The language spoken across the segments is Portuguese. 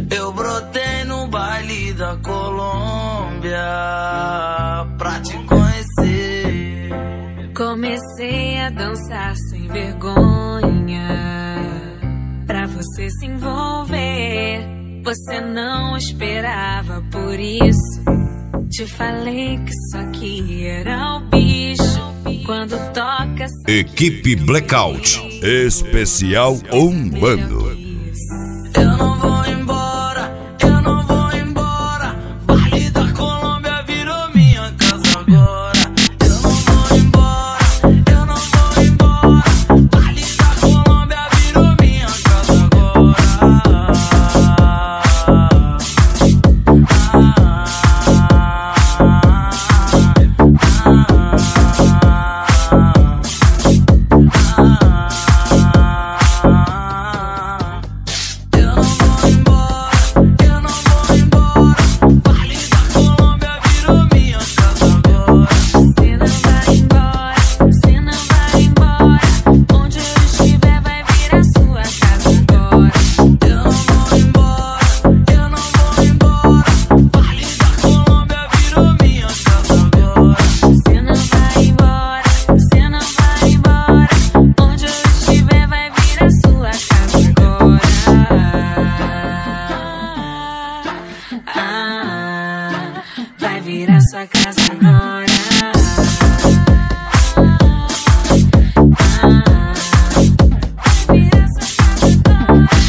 Eu brotei no baile da Colômbia pra te conhecer. Comecei a dançar sem vergonha pra você se envolver. Você não esperava, por isso te falei que isso aqui era o bicho. Quando toca... Equipe Blackout, especial 1 ano. Eu não vou embora, eu não vou embora. Baile da Colômbia virou minha casa agora. Eu não vou embora, eu não vou embora. Baile da Colômbia virou minha casa agora. Vai virar sua casa agora. Vai virar sua casa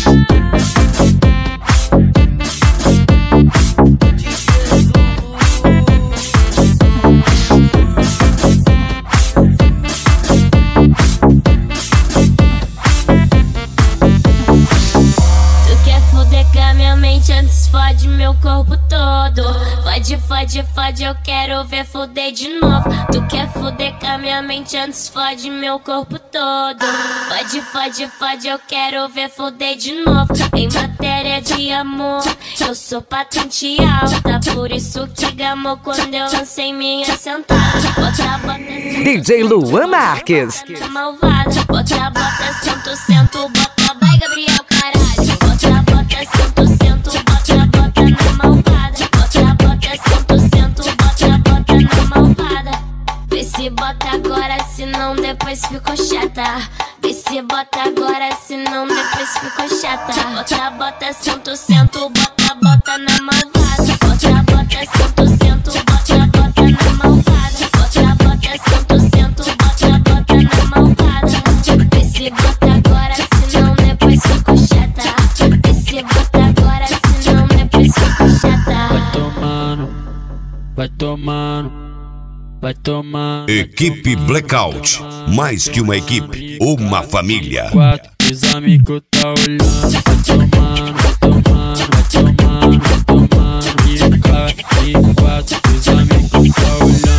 Tu quer foder com a minha mente, antes fode meu corpo todo. Fode, fode, fode, eu quero ver foder de novo. Tu quer foder com a minha mente, antes fode meu corpo todo. Fode, fode, fode, eu quero ver foder de novo. Em matéria de amor, eu sou patente alta. Por isso que gamou quando eu lancei minha sentada. Bota, bota, DJ Luan Marques. malvada. Bota, bota, sento, sento, bota, vai Gabriel, caralho. Bota, bota, sento, sento, bota, bota na malvada. Bota, bota, sento, sento, bota, bota na malvada. Vê se bota agora, senão depois ficou chata. Vê se bota agora, senão depois ficou chata. Bota, bota, sento, sento, bota, bota na malvada. Bota, bota, sento, sento, bota, bota na malvada. Bota, bota, sento, sento, bota, bota na malvada. Vê se bota agora, senão depois ficou chata. Vê se bota agora, senão depois ficou chata. Vai tomando, vai tomando, vai tomando. Equipe Blackout, mais que uma equipe, uma família. Quatro, os amigos tá olhando. Vai tomando, vai tomando, vai tomando, vai tomando. E quatro, os amigos tá olhando.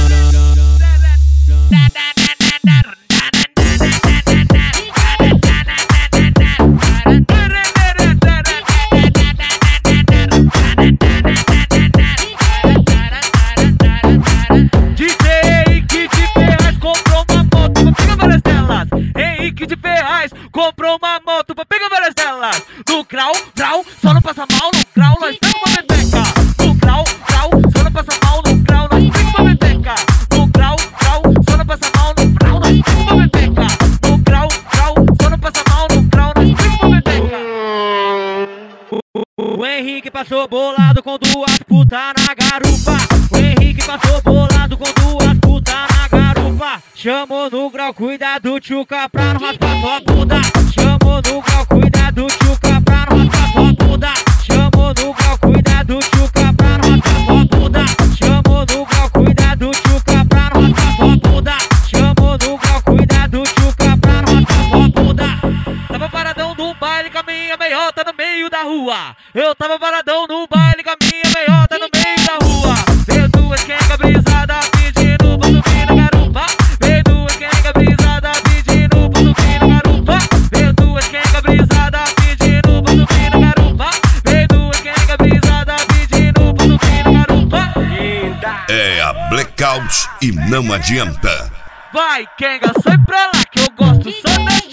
Comprou uma moto pra pegar várias delas. No grau, grau, só não passa mal. No grau, nós pega uma bebeca. No grau, grau, só não passa mal. No grau, nós pega uma bebeca. No grau, grau, só não passa mal. No grau, nós pega uma bebeca. No grau, grau, só não passa mal. No grau, nós pega uma bebeca. O Henrique passou bolado com duas putas na garupa. O Henrique passou bolado com duas putas na garupa. Chamou no grau, cuidado, tchuca, pra não raspar sua bunda. Chamou no grau, cuidado, tchuca, pra não raspar sua bunda. Chamou no grau, cuidado, tchuca, pra não raspar sua bunda. Chamou no grau, cuidado, tchuca, pra não raspar sua bunda. Chamou no grau, cuidado, tchuca, pra não raspar sua bunda. Tava paradão no baile com a minha meiota no meio da rua. Eu tava paradão no baile com a minha meiota no meio da rua. Veio duas quenga brisada pedindo pra subir na garupa. Veio duas quenga brisada pedindo pra subir na garupa. Veio duas quenga brisada pedindo pra subir na garupa. Veio duas quenga brisada pedindo pra subir na garupa. É a Blackout e não adianta. Vai, quenga, sai pra lá que eu gosto só da